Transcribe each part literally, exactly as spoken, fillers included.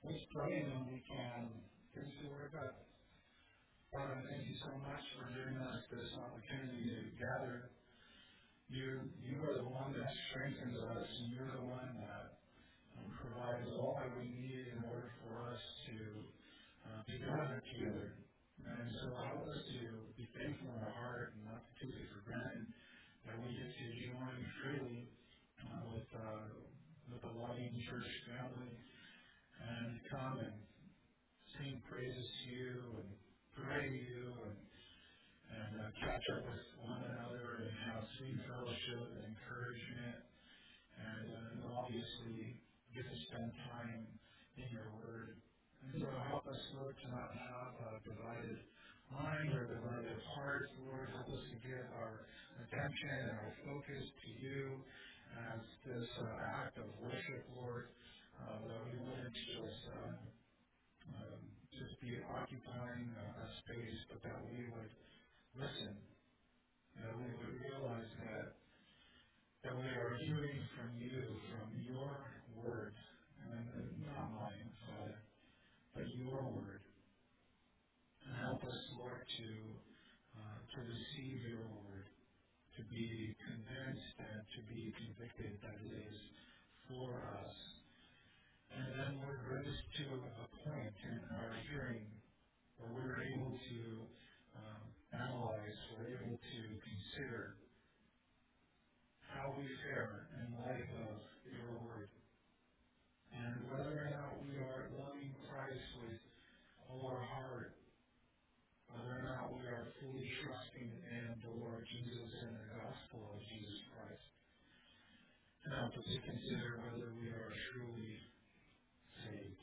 Let's pray and then we can get to the Word of God. Father, thank you so much for giving us this opportunity to gather. You, you are the one that strengthens us, and you're the one that um, provides all that we need in order for us to uh, be gathered together. And so help us to be thankful in our heart and not to take it for granted that we get to join freely uh, with, uh, with the loving church family and come and sing praises to you and pray to you and, and uh, catch up with one another and have sweet fellowship and encouragement and uh, obviously get to spend time in your word. And so help us, Lord, to not have a divided mind or divided heart. Lord, help us to give our attention and our focus to you as this uh, act of worship, Lord, uh, that we wouldn't just uh, um, just be occupying a, a space, but that we would listen, that we would realize that that we are hearing from you, from your word, and not mine, Father, but your word. And help us, Lord, to uh, to receive your word, to be convinced and to be convicted that it is for us. And then, Lord, bring us to a point in our hearing where we're able to um, analyze, we're able to consider how we fare in light of your word. And whether or not we are loving Christ with all our heart, whether or not we are fully trusting in the Lord Jesus and the gospel of Jesus Christ. And help us to consider whether we are truly saved.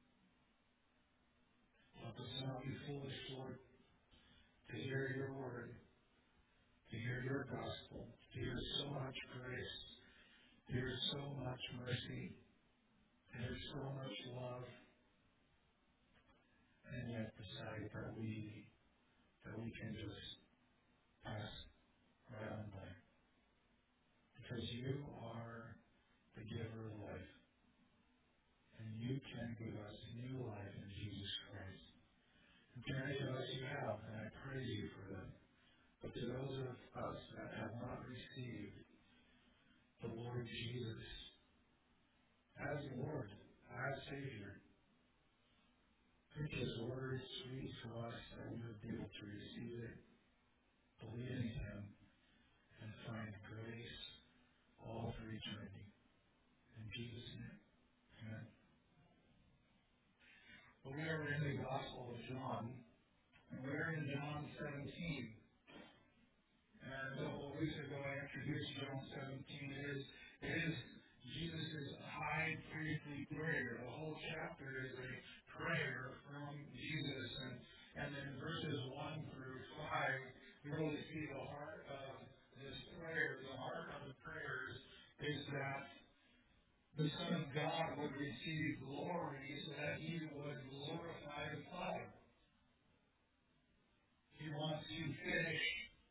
Help us not be foolish, Lord, to hear your word, to hear your gospel, to hear so much grace, to hear so much mercy, to hear so much love, and yet decide that we that we can just pass right on by. Because you are the giver of life, and you can give us new life in Jesus Christ. And to many of us you have, and I praise you for that. But to those of us that have not received the Lord Jesus as Lord, as Savior, make his word sweet to us that we would be able to receive it, believe in him, and find grace all through eternity. In Jesus' name, amen. Well, we are in the Gospel of John, and we're in John seventeen. And a couple of weeks ago, I introduced John seventeen. It is, it is Jesus' high priestly prayer. The whole chapter is a prayer from Jesus. And, and then verses one through five, you really see the heart of this prayer. The heart of the prayers is that the Son of God would receive glory so that he would glorify the Father. He wants to finish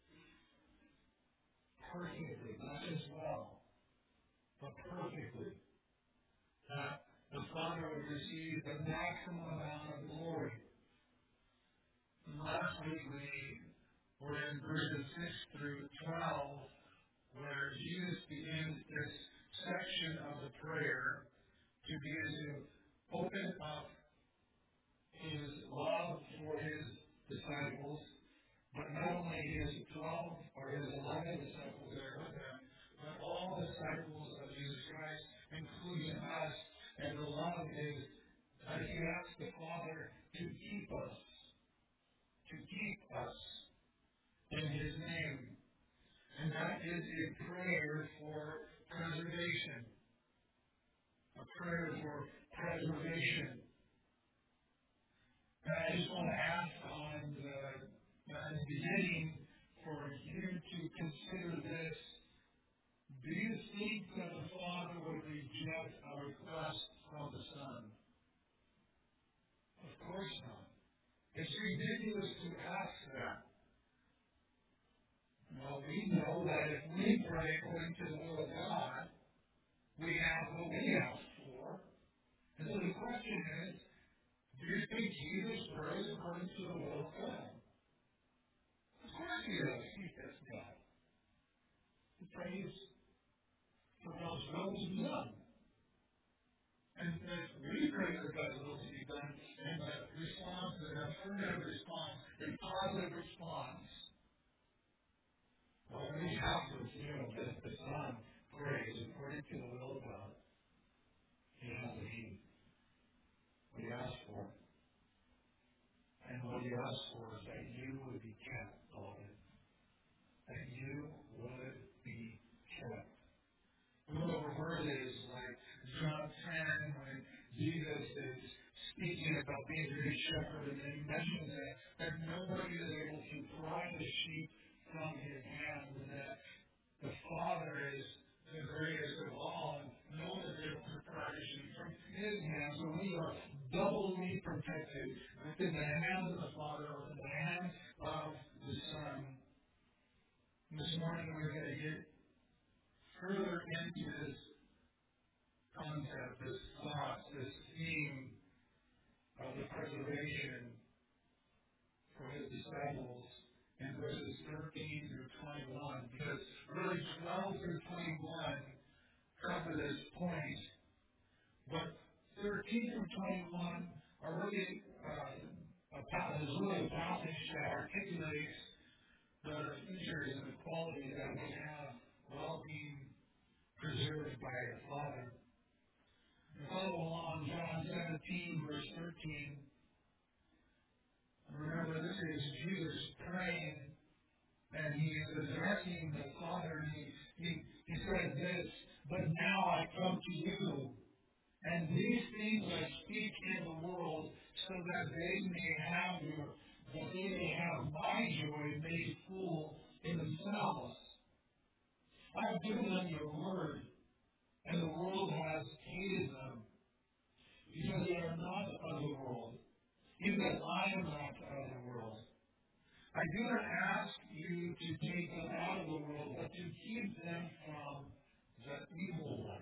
perfectly, not just well, but perfectly. That the Father would receive the maximum amount of glory. And last week we were in verses six through twelve, where Jesus begins this section of the prayer to begin to open up his love for his disciples, but not only his twelve or his eleven disciples there with him, but all disciples of Jesus Christ, including us. And the love is that he asks the Father to keep us, to keep us in his name. And that is a prayer for preservation. A prayer for preservation. And I just want to ask on the, uh, in the beginning for you to consider this. Do you think that the Father would reject a request from the Son? Of course not. It's ridiculous to ask that. Well, we know that if we pray according to the will of God, we have what we ask for. And so the question is, do you think Jesus prays according to the will of God? Of course he does. He is God. He prays for God's will to be done. And if we pray for God's will to be done, and the response, an affirmative response, a positive response, well, we have to assume that if the Son prays according to the will of God, he has a need. What he asks for. And what he asks for is that you would be kept, beloved. That you would be kept. The little verses like John ten, when Jesus is speaking about being the good shepherd, and then he mentions that, that nobody is able to pry the sheep from his hand, and that the Father is the greatest of all, and no one is able to pry the sheep from his hand. So we are doubly protected within the hands of the Father, within the hands of the Son. This morning we're going to get further into this concept, this thought, this theme of the preservation for his disciples in verses thirteen through twenty-one, because really twelve through twenty-one cover this point, but thirteen through twenty-one are really uh, a passage, is really a passage that articulates the features and the qualities that we have while being preserved by the Father. Follow along John seventeen, verse thirteen. Remember, this is Jesus praying, and he is addressing the Father, and he, he, he said this, "But now I come to you, and these things I speak in the world, so that they may have your, that they may have my joy made full in themselves. I have given them your word, and the world has hated them, because they are not of the world, even as I am not of the world. I do not ask you to take them out of the world, but to keep them from the evil one.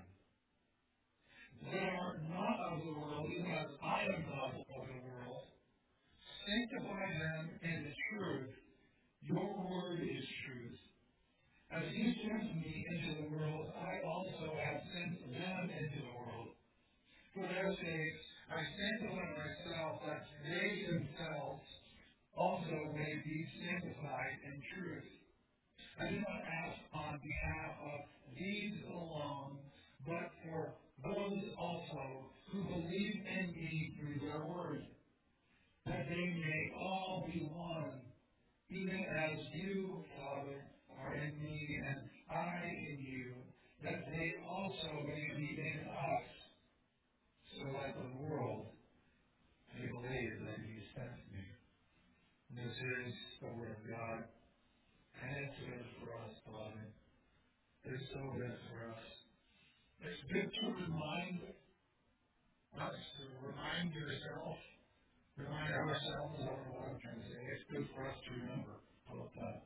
They are not of the world, even as I am not of the world. Sanctify them in the truth. Your word is truth. As you sent me into the world, I also have sent them into the world. For their sakes, I sanctify myself, that they themselves also may be sanctified in truth. I do not ask on behalf of these alone, but for those also who believe in me through their word, that they may all be one, even as you, Father, are in me, and I in you, that they also may be in us, so that the world may believe that you sent me." This is the word of God, and it's good for us, beloved. It's so good for us. It's good to remind us, to remind yourself, remind ourselves of what I'm trying to say. It's good for us to remember about that.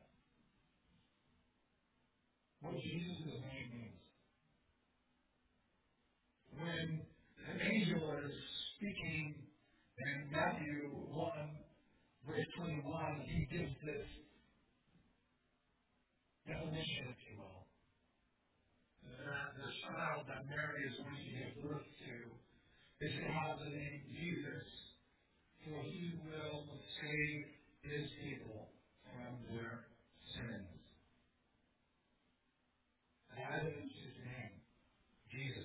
What Jesus' name means. When an angel is speaking in Matthew one, verse twenty-one, he gives this definition, if you will, that the child that Mary is going to give birth to is to have the name Jesus, for he will save his people from their sins. That is his name, Jesus.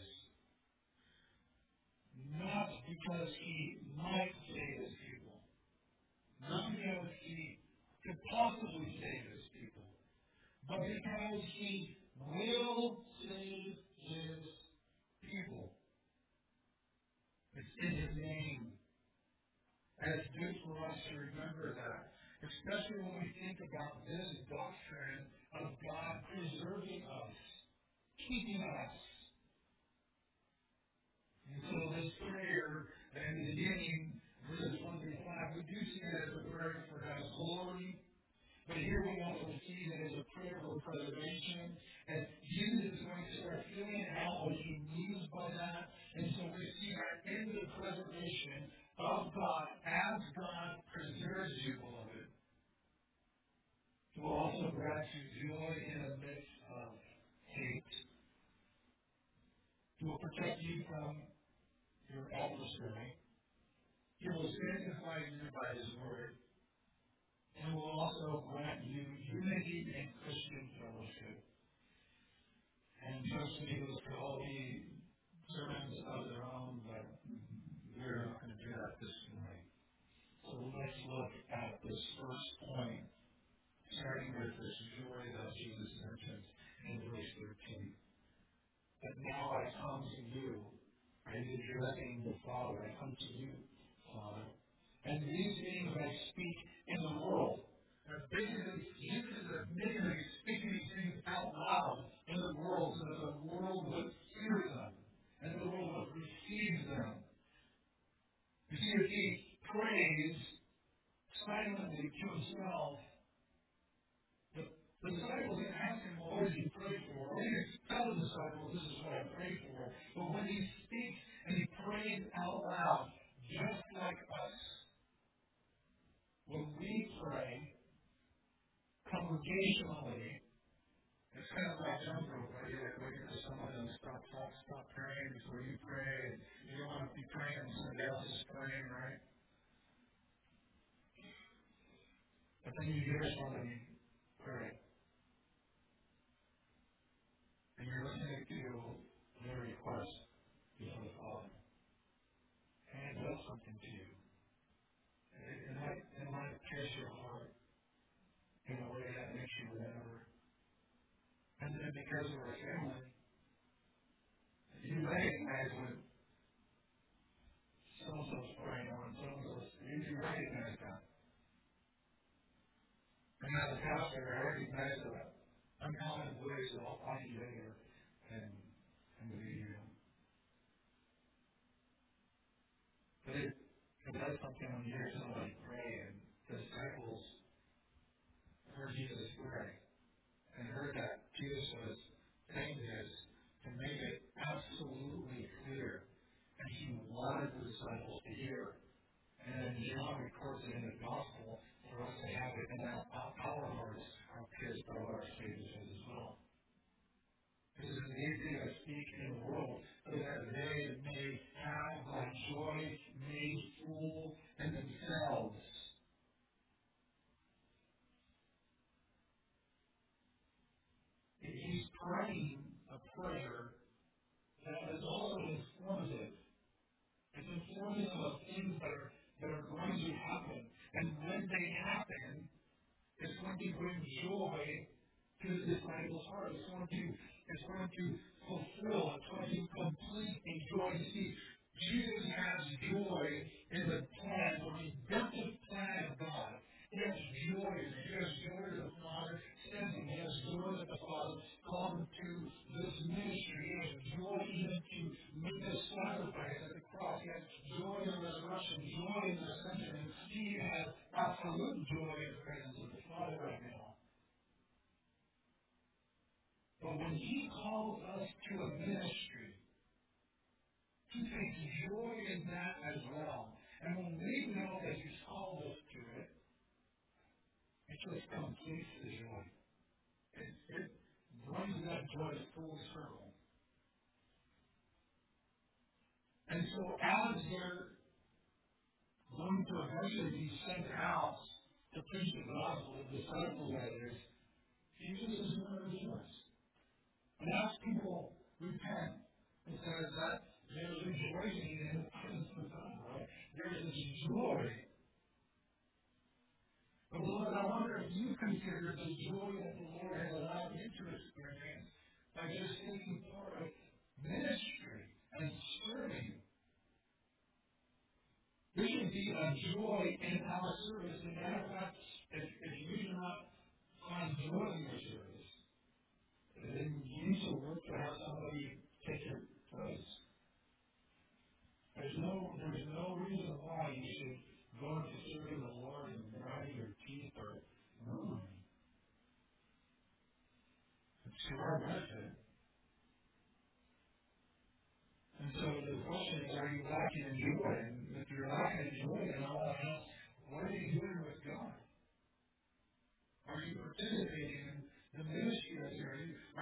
Not because he might save his people, not because he could possibly save his people, but because he will save his people. It's in his name. And it's good for us to remember that, especially when we think about this doctrine of God preserving us, keeping us. And so this prayer, in the beginning, verses one through five, we do see that as a prayer for God's glory. But here we also see that as a prayer for preservation. And Jesus is going to start filling out what he means by that. And so we see that in the creation of God as God preserves you, beloved. He will also grant you joy in the midst of hate. He will protect you from your adversary. He will sanctify you by His word. And will also grant you unity in Christian fellowship. And trust me, those could all be sermons of their own, but we're not going to do that this morning. So let's look at this first point, starting with this joy that Jesus mentioned in verse thirteen. But now I come to you. I am addressing the Father. I come to you, Father. And these things I speak in the world. And basically, Jesus is admitting that He's speaking these things out loud in the world so that the world would hear them and the world would receive them. You see, if He prays silently to Himself, the, the disciples didn't ask Him, well, what did you pray for? Or He didn't tell the disciples, this is what I prayed for. But when He speaks and He prays out loud, just like us, when we pray congregationally, it's kind of like jump rope, right? You're like waiting for someone to stop, stop, stop praying before you pray. And you don't want to be praying when somebody else is praying, right? But then you hear somebody pray. And you're listening to their request before the Father. And it does something to you. It, it, might, it might pierce your heart in a way that makes you remember. And then because we're a family, you recognize when so-and-so's praying or when so-and-so's, you, you recognize that. And as a pastor, I recognize that uncommon ways that I'll find you later and, and lead you. But it, it does something when you hear somebody pray, and the disciples heard Jesus pray and heard that Jesus was saying this to make it absolutely clear. And He wanted the disciples to hear. And then John records it in the gospel for us to have it, and that our hearts are pierced by what our Savior says as well. This is the thing I speak in the world, so that they may have my joy made full in themselves. He's praying a prayer that is also informative. It's informative of things that are, that are going to happen. And when they happen, it's going to bring joy to the disciples' heart. It's going to, it's going to fulfill, it's going to complete a joy. You see, Jesus has joy in the plan, the redemptive plan of God. He has joy in it. He has joy that the Father sent him. He has joy that the Father called him to this ministry. He has joy even to make the sacrifice at the cross. He has joy in the resurrection, joy in the ascension. He has absolute joy in the presence of the Father right now. But when He calls us to a ministry, He takes joy in that as well. And when we know that He's called us to it, it just completes the joy. It, it brings that joy full circle. And so as they're going to eventually be sent out to preach the gospel, the disciples that is, Jesus is going to rejoice. And as people repent, it says that there's rejoicing in the presence of God, right? There's this joy. But Lord, I wonder if you consider the joy that the Lord has allowed you to experience by just taking part of ministry and serving. There should be a joy in our service. And matter of fact, if, if you do not find joy in your service, then you need to work to have somebody take your place. There's no, there's no reason why you should go into serving the Lord and grind your teeth or move. It's to our benefit. And so the question is, are you lacking in joy? And if you're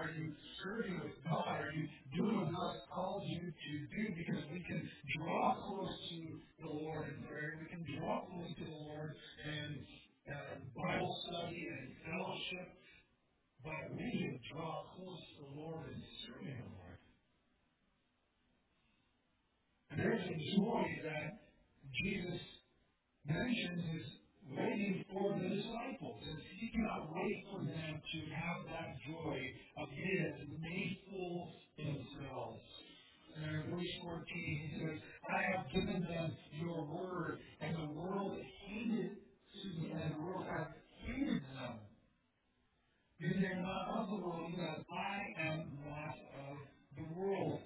Are you serving with God? Are you doing what God calls you to do? Because we can draw close to the Lord in prayer. We can draw close to the Lord in uh, Bible study and fellowship. But we can draw close to the Lord in serving the Lord. And there's a joy that Jesus mentions is waiting for the disciples. And he cannot wait for them to have that joy of his made full themselves. And in verse fourteen, he says, I have given them your word, and the world hated, excuse me, and the world has hated them. Because they are not of the world, because I am not of the world.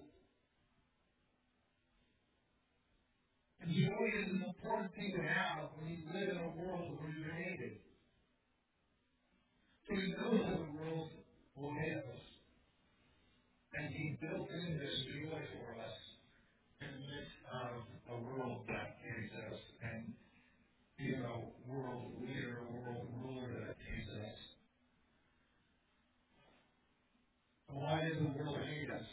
And joy is an important thing to have when you live in a world where you're hated. So he knows that the world will hate us. And he built in this joy for us in the midst of a world that hates us. And, you know, world leader, world ruler that hates us. Why does the world hate us?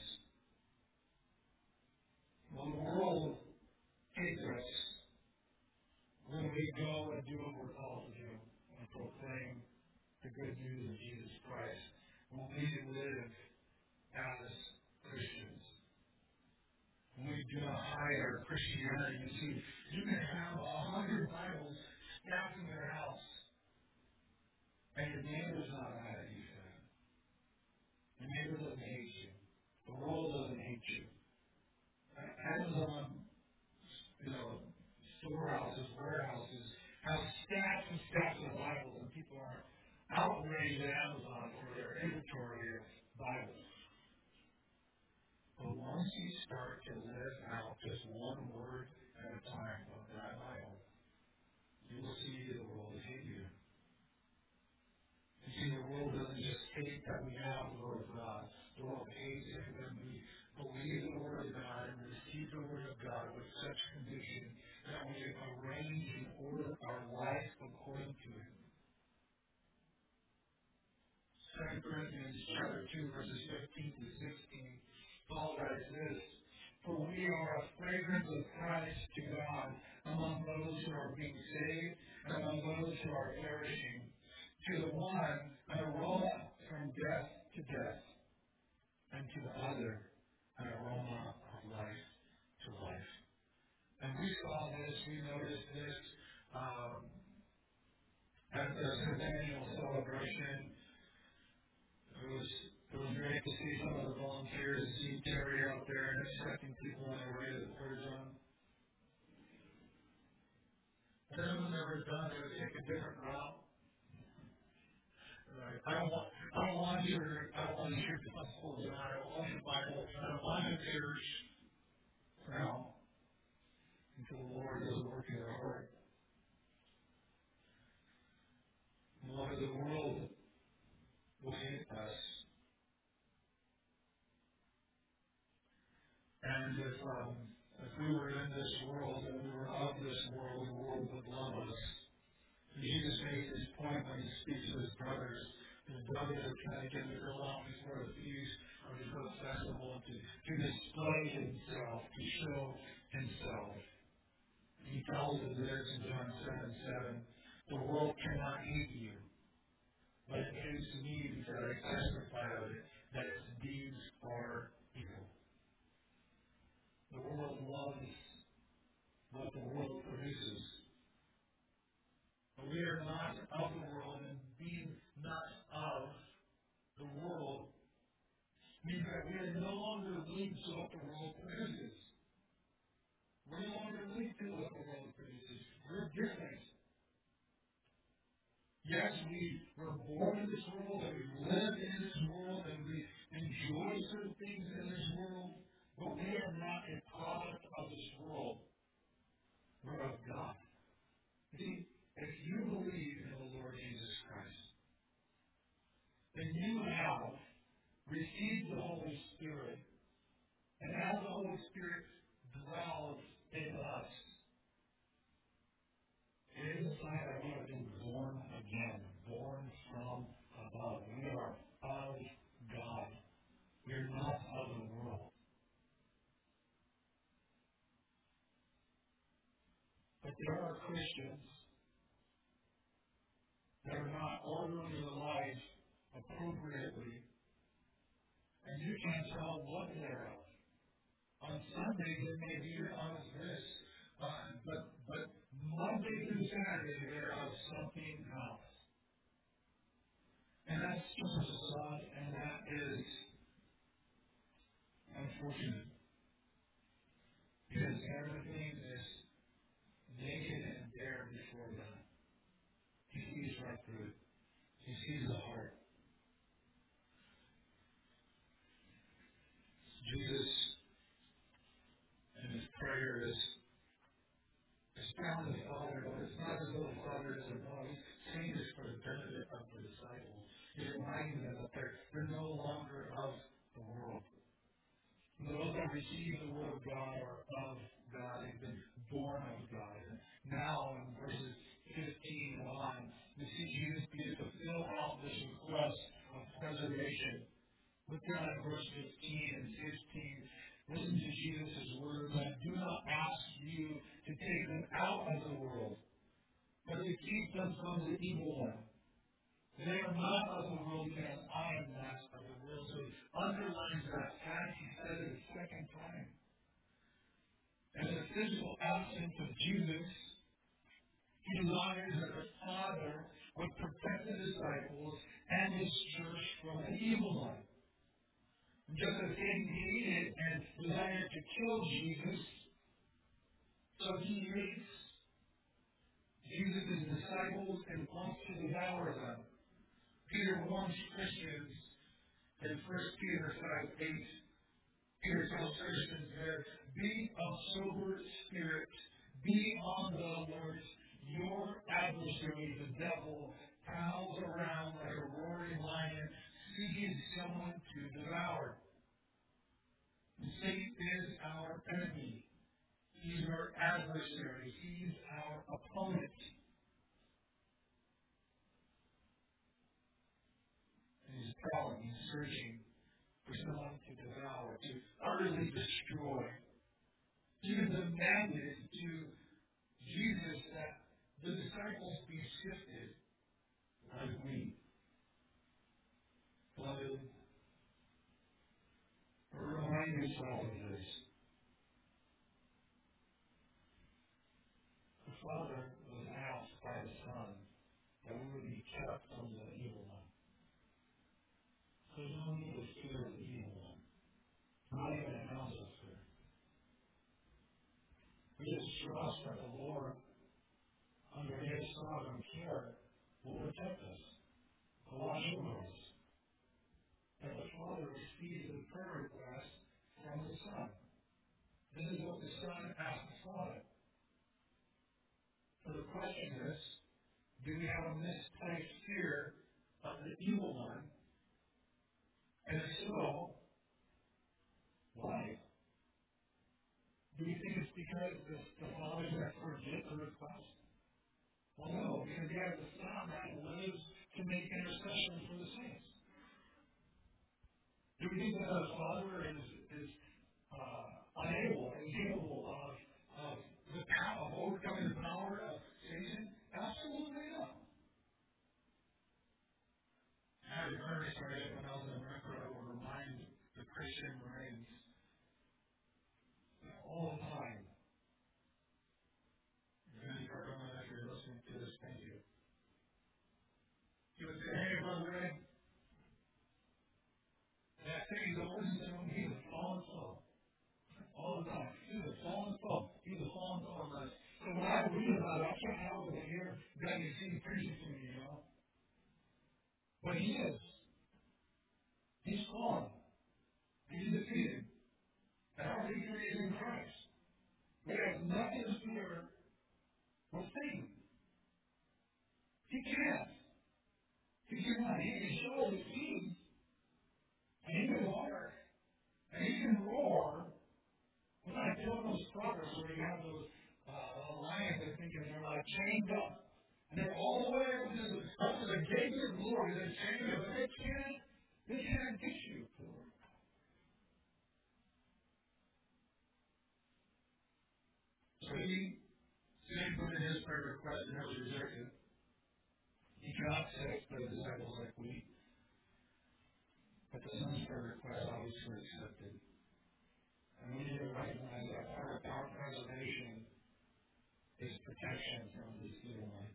Well, the world hates us when we go and do what we're called to do and proclaim the good news of Jesus Christ. When we live as Christians. When we do not hide our Christianity. You see, you can have a hundred Bibles stacked in your house, and your neighbor's not mad at you for that. Your neighbor doesn't hate you. The world doesn't hate you. Amazon, you know, storehouses, warehouses, have stacks and stacks of Bibles, and people are outraged at Amazon for their inventory of Bibles. But once you start to live out just one word at a time of that Bible, you will see the world hate you. You see, the world doesn't just hate that we have the Word of God. The world hates it when we believe the Word of God and receive the Word of God with such conviction that we arrange and order our life according to it. Second Corinthians chapter two, verses fifteen to sixteen, Paul writes this, for we are a fragrance of Christ to God among those who are being saved and among those who are perishing. To the one, an aroma from death to death, and to the other, an aroma of life to life. And we saw this, we noticed this um, at the centennial celebration. It was, it was great to see some of the volunteers and see Terry out there and accepting people on their way to the prayer zone. If anyone's ever done it, take a different route. Right. I don't want, I don't want your, I don't want your gospel, and I don't want your Bible, I don't want your church. Now, until the Lord does a work in your heart. Lord, the world will hate us. And if, um, if we were in this world and we were of this world, the world would love us. Jesus made this point when he speaks to his brothers. His brothers are trying to get him to go out before the feast or before the festival to, to display himself, to show himself. He tells us this in John seven seven, the world cannot hate you, but it hates me because I testify of it, that its deeds are evil. The world loves what the world produces. But we are not of the world, and being not of the world means that we are no longer linked to what the world produces. We're no longer linked to what the world produces. We're different. Yes, we were born in this world, and we live in this world, and we enjoy certain things in this world, but we are not a product of this world. We're of God. See, if you believe in the Lord Jesus Christ, then you have received the Holy Spirit, and as the Holy Spirit dwells in us, inside of us been born again, born from above. We are of God. that there are Christians that are not ordering their life appropriately, and you can't tell what they're of. On Sunday, they may be of this, uh, but, but Monday through Saturday, they're of something else. And that's just sad, and that is unfortunate. Because everything is naked and bare before God. He sees right through it. He sees the heart. Jesus, in his prayer, is, is found the Father, but it's not as though the Father doesn't know. He's saying this for the benefit of the disciples. He's reminding them that they're, they're no longer of the world. Those that receive the word of God are of God. They've been born of God. And now, in verses fifteen on, we see Jesus begin to fill out this request of preservation. Look down at verse fifteen and sixteen. Listen to Jesus' words. I do not ask you to take them out of the world, but to keep them from the evil one. They are not of the world, as I am not of the world. So he underlines that fact. He said it a second time. And the physical absence of Jesus, he desires that the Father would protect the disciples and his church from the evil one. Just as Satan hated and desired to kill Jesus, so he hates Jesus' disciples and wants to devour them. Peter warns Christians in First Peter five eight. Peter tells Christians there, be of sober spirit, be on the alert. Your adversary, the devil, prowls around like a roaring lion, seeking someone to devour. And Satan is our enemy. He's our adversary. He's our opponent. He's prowling, he's searching for someone to devour, to utterly destroy. Jesus demanded to Jesus that the disciples be sifted like wheat. Beloved, remind yourself of this. The Father was asked by the Son that we would be kept from the evil one. So you don't need to fear the evil one. Not even an ounce of fear. We just trust that the Lord, under his sovereign care, will protect us, will watch over us. That the Father receives the prayer request from the Son. This is what the Son asked the Father. So the question is, do we have a misplaced fear of the evil one? And if so, why? Do we think it's because the, the Father's going to forget the request? Well, no, because he has the Son that lives to make intercession for the saints. Do we think that the Father is, is uh, unable, incapable of, of the power, of overcoming the power of Satan? Absolutely not. I had a verse right when I was in America that would remind the Christian Marines all the time. Randy Cardona, if you're listening to this, thank you. He would say, hey, Brother Ray, that thing he's always doing, he's a fallen soul. All the time. He's a fallen soul. He's a fallen soul. So when I read about it, I can't help but hear God you see preaching to me, you know. But he is. He's fallen. He's defeated. And our victory is in Christ. We have nothing to fear with Satan. He can't. He cannot. He can show his teeth. And he can bark. And he can roar. It's like those struggles where you have those uh, lions, I think, and they're like chained up. And they're all the way up to the, up to the gates of glory. They're chained up. But they can't, they can't get you. So he Same put in his prayer request and it was rejected. He cannot fix the disciples like we, but the Son's prayer request obviously accepted. And we need to recognize that part of our preservation is protection from this evil one.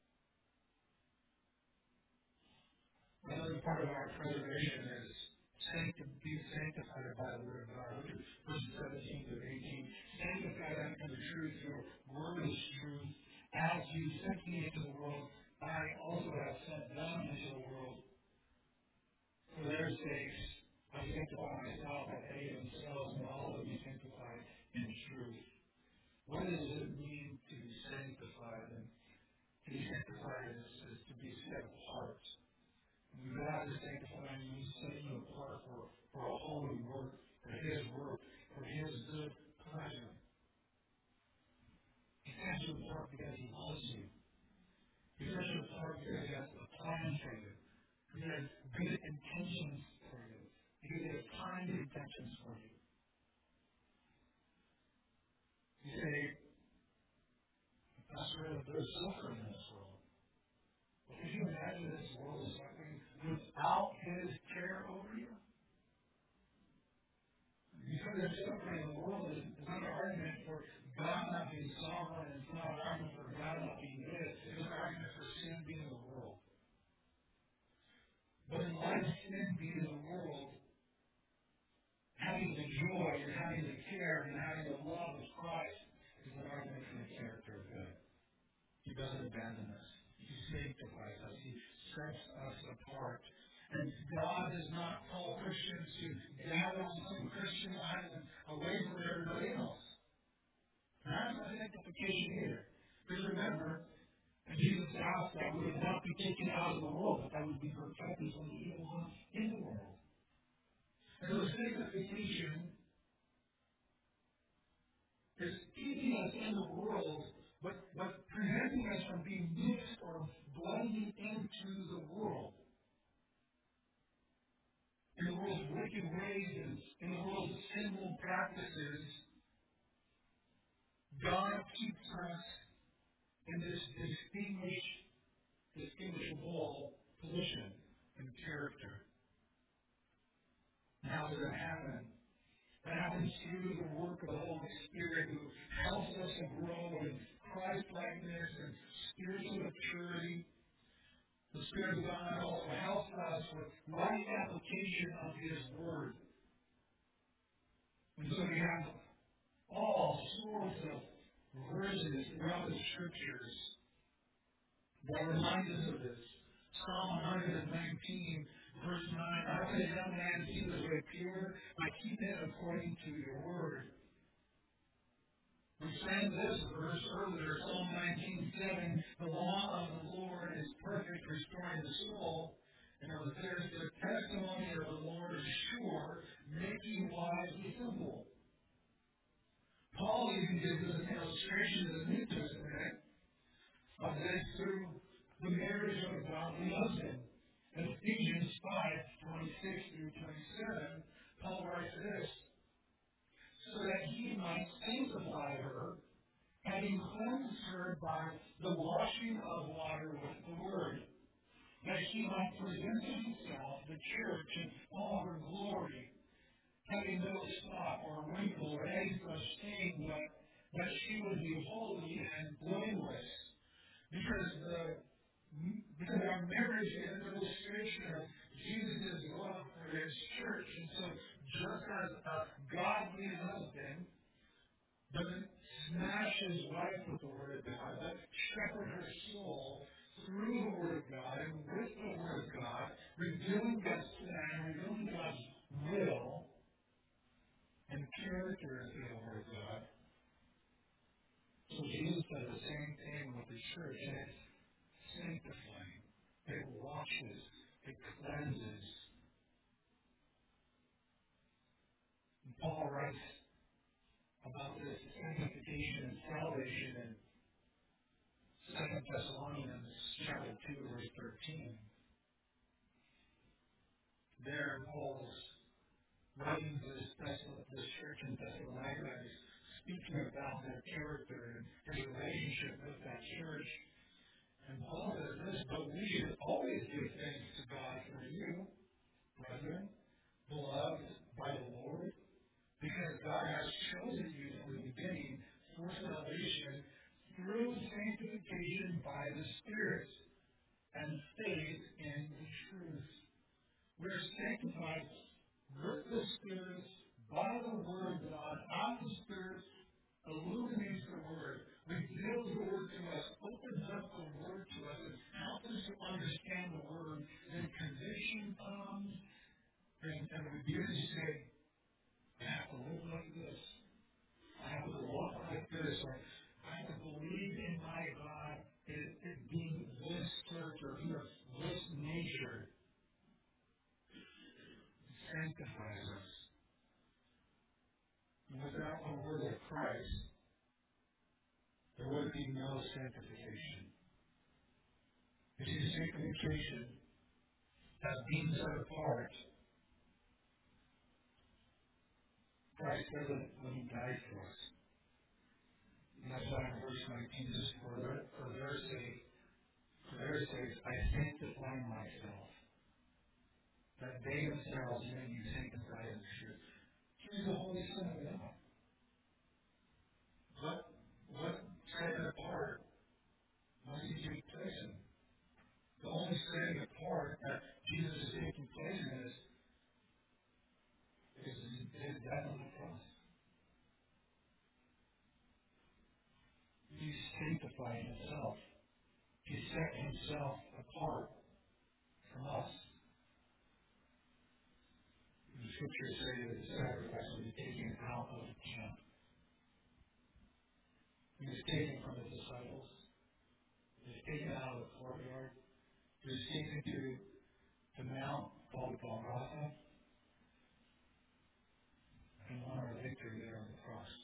Another part of our preservation is sancti- be sanctified by the Word of God. Look at verses seventeen to eighteen. Sanctify them in the truth. Your word is truth. As you sent me into the world, I also have sent them into the world. For their sakes, I sanctify myself, that they themselves may also be sanctified in truth. What does it mean to be sanctified? And to be sanctified is, is to be set apart. And God is sanctifying you, setting you apart for, for a holy work, for His work, for His good pleasure. He sets you apart because He loves you. He sets you apart because He has a plan for you. He has good intentions for you. He has kind intentions for you. You say, Pastor, there's suffering in this world. Well, could you imagine this world is suffering without His care over you? Because there's suffering in the world is not an argument for God not being sovereign, and it's not an argument for God not being good. It's an argument for sin being in the world. But in light of sin being in the world, having the joy and having the care and having the love of Christ is an argument for the character of God. He doesn't abandon us. He sanctifies us. He sets us apart. And God does not call Christians to gather on some Christian island away from everybody else. And that's not sanctification either. Because remember, and Jesus asked that we would not be taken out of the world, but that we would be protected from the evil one in the world. And so sanctification is keeping us in the world, but, but preventing us from being mixed or blending into the world. In the world's wicked ways and in the world's sinful practices, God keeps us in this distinguished, distinguishable position and character. And how does that happen? That happens through the work of the Holy Spirit who helps us to grow in Christ-likeness and spiritual maturity. The Spirit of God also helps us with right application of His Word. And so we have all sorts of verses throughout the Scriptures that remind us of this. Psalm one nineteen, verse nine, I say, young man, keep his way pure, I keep it according to your word. We sang this verse earlier, Psalm nineteen seven, the law of the Lord is perfect, restoring the soul. And it was there, the testimony of the Lord is sure, making wise the simple. Paul even gives us an illustration in the New Testament of this through the marriage of a godly husband. In Ephesians five, twenty-six through twenty-seven, Paul writes this, so that he might sanctify her, having cleansed her by the washing of water with the word, that he might present to himself the church in all her glory, having no spot or wrinkle or any such thing, but that she would be holy and blameless. Because the because our marriage is an illustration of Jesus' love for His church. And so just as a godly husband doesn't smash his wife with the Word of God, but shepherd her soul through the Word of God and with the Word of God, revealing God's plan, revealing God's will, and character through the Word of God. So Jesus does the same thing with the church. And it's sanctifying. It washes. It cleanses. And Paul writes about this sanctification and salvation in Second Thessalonians chapter two, verse thirteen. There, Paul's writing to this, this church in Thessalonica is speaking about their character and his relationship relationship with that church. And Paul says this, but we should always give thanks to God for you, brethren, beloved by the Lord, because God has chosen you from the beginning for salvation through sanctification by the Spirit and faith in the truth. We're sanctified with the Spirit by the Word of God. As the Spirit illuminates the Word, reveals the Word to us, opens up the Word to us, and helps us to understand the Word, then conviction comes, and, and we begin to say, I have to live like this. I have to walk like this. Or I have to believe in my God it, it being this character, this nature. It sanctifies us. And without the word of Christ, there would be no sanctification. You see, sanctification, that being set apart, Christ did it when He died for us. And that's why in verse nineteen says, for their, for their sake, for their sakes, I sanctify myself, that they themselves may be sanctified in the truth. He's the Holy Son of God. What, what set it apart must He take place in? The only setting apart that Jesus is taking place in is, is His death on the cross. He sanctified Himself. He set Himself apart from us. The Scriptures say that the sacrifice will be taken out of the camp. He was taken from the disciples. He was taken out of the courtyard. He was taken to the mount called Golgotha and won our victory there on the cross.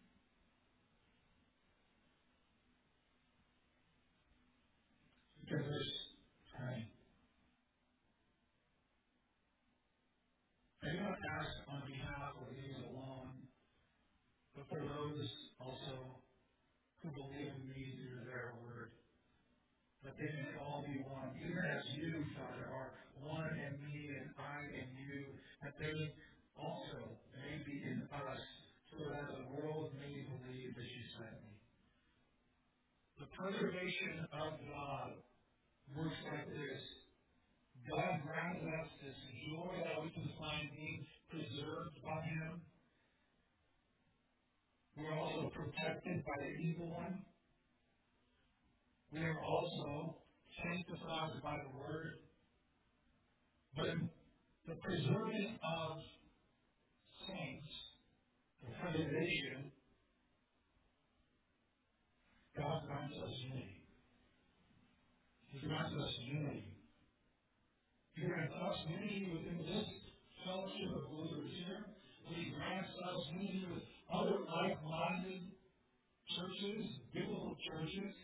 Because verse twenty. I do not ask on behalf of these alone, but for those also who believe in me through their word, that they may all be one, even as you, Father, are one in me and I in you, that they also may be in us, so that the world may believe that you sent me. The preservation of God works like this. God grants us this joy that we can find being preserved by Him. We're also protected by the evil one. We are also sanctified by the Word. But in the preserving of saints, the preservation, God grants us unity. He grants us unity. He grants us unity within this fellowship of believers here. He grants us unity with other like-minded churches, biblical churches.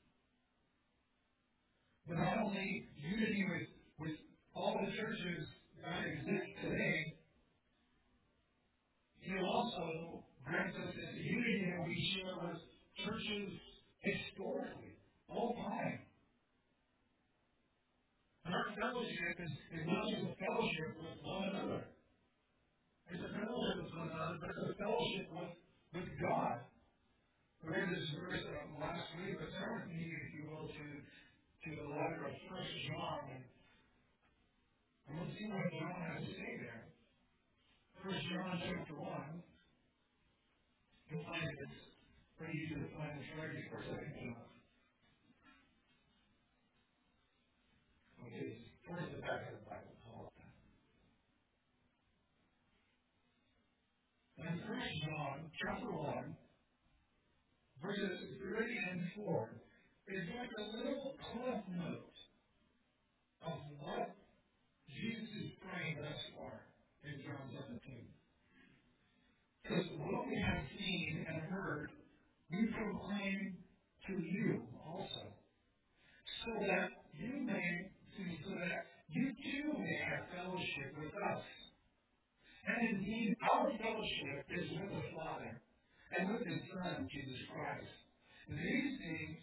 But not only unity with, with all the churches that exist today, He also grants us this unity that we share with churches historically, all time. And our fellowship is, is not just a fellowship with one another. It's a fellowship with one another, but it's a fellowship with, with God. We read this verse uh, last week, but turn with me, if you will, to, to the letter of First John. And I'm going to see what John has to say there. First John chapter one. You'll find it's pretty easy to find this right before Second John. Okay, towards the back of the Bible, call it that. And First John chapter one, verses three and four, is like a little cliff note of what Jesus is praying thus far in John seventeen. Because what we have seen and heard, we proclaim to you also, so that you may, so that you too may have fellowship with us. And indeed, our fellowship is with the Father and with His Son, Jesus Christ. And these things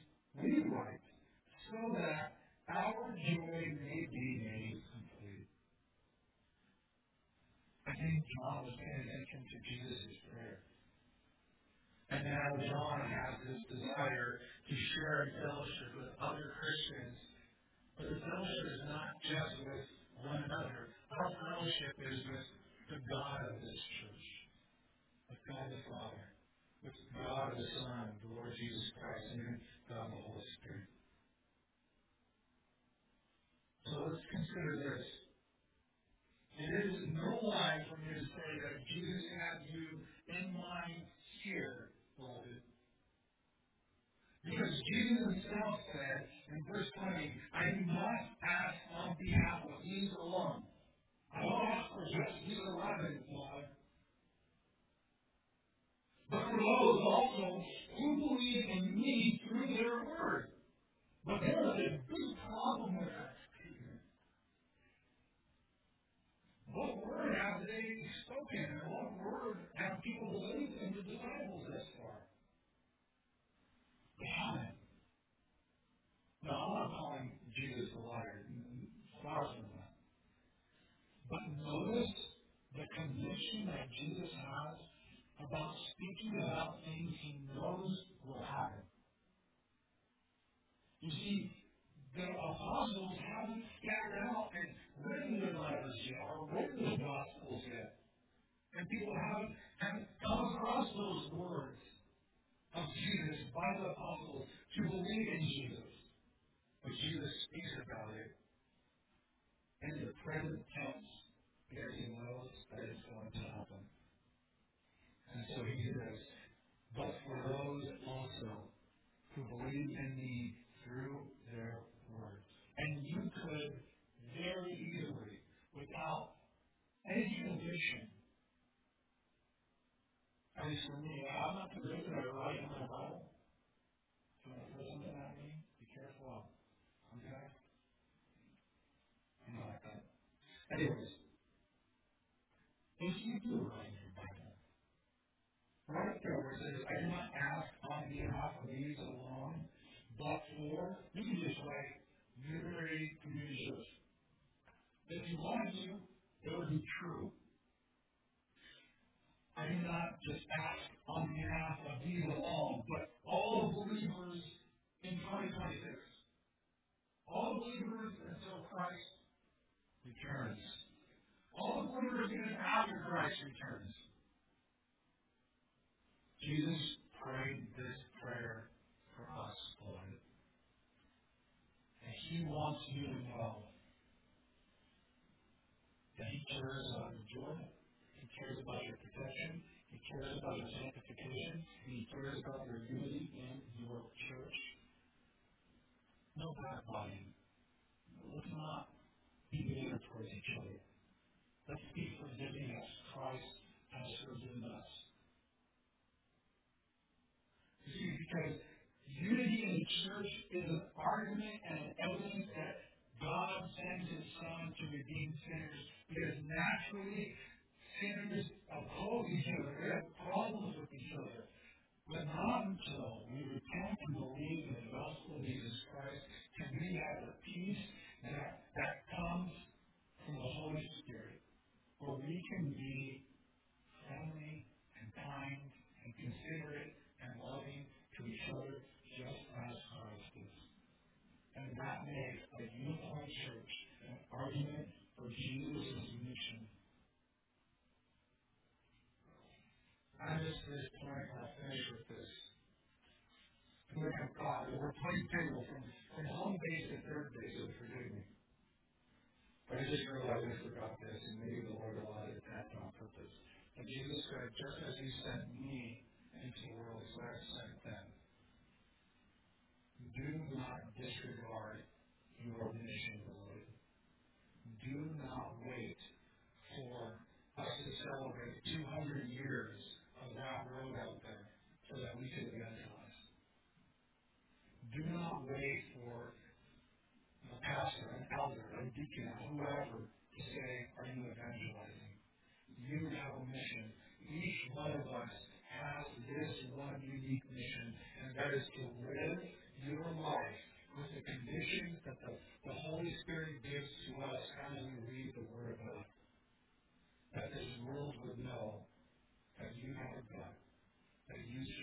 to Jesus' prayer. And now John has this desire to share fellowship with other Christians. But the fellowship is not just with one another. Our fellowship is with the God of this church, with God the Father, with God the Son, the Lord Jesus Christ, and then God the Holy Spirit. So let's consider this. It is no lie for me to say that Jesus had you in mind here, beloved. Because Jesus himself said in verse twenty, I do not ask on behalf of these alone. I don't ask for just these eleven, Father, but for those also who believe in me through their word. But there is a big problem with that statement. What word have they spoken, and what word have people believed in the disciples thus far? They haven't. No, I'm not calling Jesus a liar. Far from that. But notice the conviction that Jesus has about speaking about things he knows will happen. You see, the apostles haven't scattered out and written their letters yet, or written the Gospels yet. And people haven't, haven't come across those words of Jesus by the apostles to believe in Jesus. But Jesus speaks about it in the present tense because he knows that it's going to happen. And so he says, but for those also who believe in me through their word. And you could very easily, without any conviction, at least for me, I'm not convicted I write in my Bible. Can I throw something at me? Be careful. Okay? You know like that. Anyways, if you do write in your Bible, right there where it says, I do not ask on behalf of these alone, but for, you can just write, Unitary Community Church. If you wanted to, it would be true. I do not just ask on behalf of these alone, but all believers in twenty twenty-six. All believers until Christ returns. All believers even after Christ returns. Jesus prayed this prayer for us, Lord. And he wants you to know that he cares about your joy. He cares about your protection. He cares about your sanctification. And he cares about your unity in your church. No backbiting. Let's not be bitter towards each other. Let's be forgiving as Christ has forgiven us. You see, because unity in the church is an argument and an evidence that God sends his Son to redeem sinners. Because naturally, sinners oppose each other. They have problems with each other. But not until we repent and believe in the gospel of Jesus Christ can we have the peace that, that comes from the Holy Spirit, where we can be friendly and kind and considerate and loving to each other just as Christ is. And that makes a unified church an argument for Jesus' mission. I miss this point. I'll finish with this. Look at God. We're playing table from, from home base to third base, so forgive me. But I just realized I forgot this, and maybe the Lord allowed it to happen on purpose. And Jesus said, just as he sent me into the world, so I sent them. Do not disregard your mission, Lord. Do not wait for us to celebrate two hundred years of that road out there so that we can evangelize. Do not wait for a pastor, an elder, a deacon, whoever to say, are you evangelizing? You have a mission. Each one of us has this one unique mission, and that is to live your life with the conditions that the, the Holy Spirit gives to us as we read the Word of God. That this world would know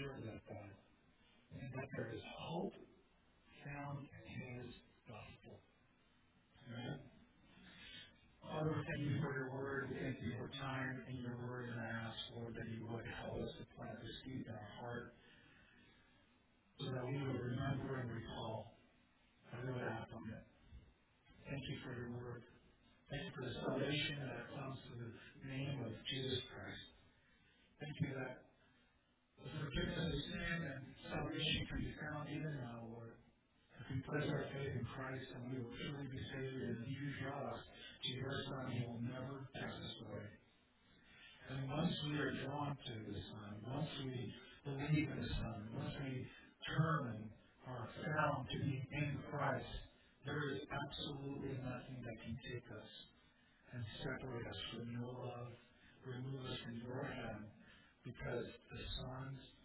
sure of that, God, and that there is hope found in His gospel. Amen. Father, we thank you for your word. We thank you for time in your word, and I ask, Lord, that you would help us to plant this seed in our heart so that we would remember and recall and we would act on it. Thank you for your word. Thank you for the salvation that comes through the name of Jesus Christ. Thank you that the forgiveness of sin and salvation can be found even now, Lord. If we place our faith in Christ, and we will truly be saved, and you draw us to your Son, He will never cast us away. And once we are drawn to the Son, once we believe in the Son, once we turn and are found to be in Christ, there is absolutely nothing that can take us and separate us from your love, remove us from your hand, because the Son's